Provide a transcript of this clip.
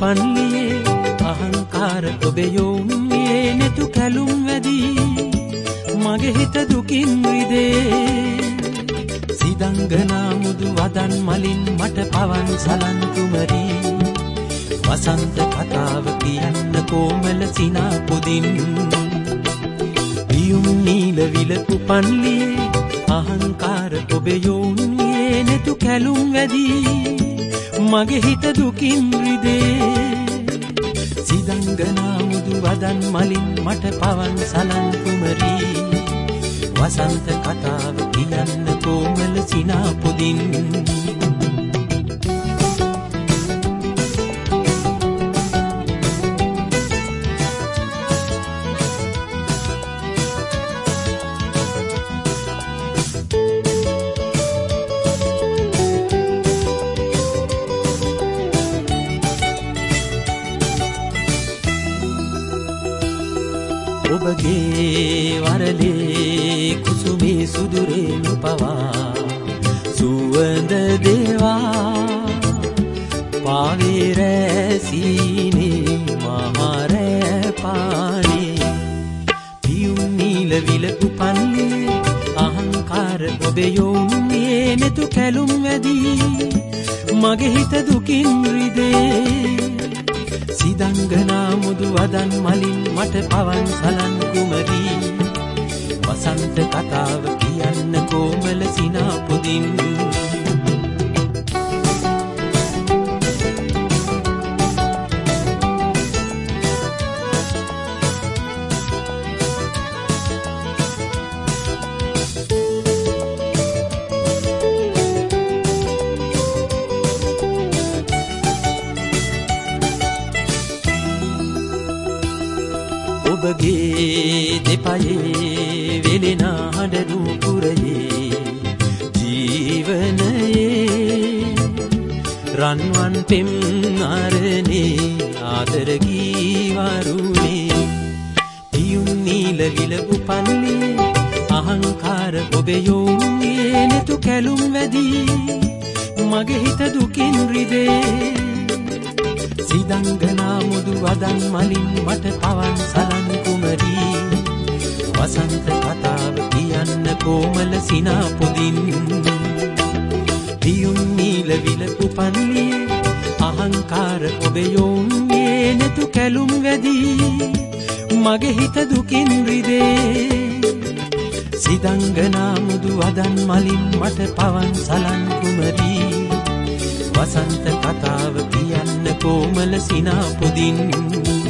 උපන්ලියේ අහංකාර ඔබේ යොමුයේ නෙතු කැලුම් වැඩි මගේ හිත දුකින් රිදේ සිදංගනා මුදු වදන් මලින් මට පවන් සලන් කුමරී වසන්ත කතාව කියන්න කොමල සිනා පුදින් පියුම් නීල විල උපන්ලියේ අහංකාර ඔබේ යොමුයේ නෙතු කැලුම් වැඩි මගේ හිත දුකින් රිදේ සිදංගනා මුදු වදන් මලින් මට පවන් සලන් කුමරී වසන්ත කතාව කියන්න කොමල සිනා පුදින් ඔබගේ වරලේ කුසුමේ සුදුරේ නුපවා සුවඳ දේවා පාවේ රැසීනේ මහරෑ පානේ පියුම් නීල විල උපන්ලියේ අහංකාර ඔබේ යොමුයේ නෙතු කැලුම් වැඩි මගේ හිත දුකින් රිදේ සිදංගනා මුදු වදන් මලින් මට පවන් සලන් කුමරී වසන්ත කතාව කියන්න කොමල සිනා පුදින් ඔබගේ දෙපයේ වෙලෙන හඬ නුපුරයේ ජීවනයේ රන්වන් පෙම් අරනේ ආදර ගී වරුනේ පියුම් නීල විල උපන්ලියේ අහංකාර ඔබේ යොමුයේ නෙතු කැලුම් වැඩි මගේ හිත දුකින් රිදේ සිදංගනා මුදු වදන් මලින් මට පවන් සලන් කුමරී වසන්ත කතාව කියන්න කොමල සිනා පුදින් පියුම් නීල විල උපන්ලියේ අහංකාර ඔබේ යොමුයේ නෙතු කැලුම් වැඩි මගේ හිත දුකින් රිදේ සිදංගනා මුදු වදන් මලින් මට පවන් සලන් කුමරී වසන්ත කතාව කියන්න කොමල සිනා පුදින්